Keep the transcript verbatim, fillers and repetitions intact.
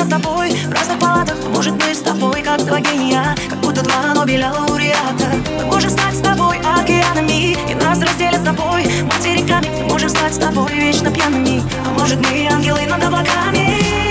с тобой в разных палатах. Может, мы с тобой как два гения, как будто два Нобеля лауреата. Мы можем стать с тобой океанами, и нас разделят с тобой материками. Мы можем стать с тобой вечно пьяными, а может, мы ангелы над облаками.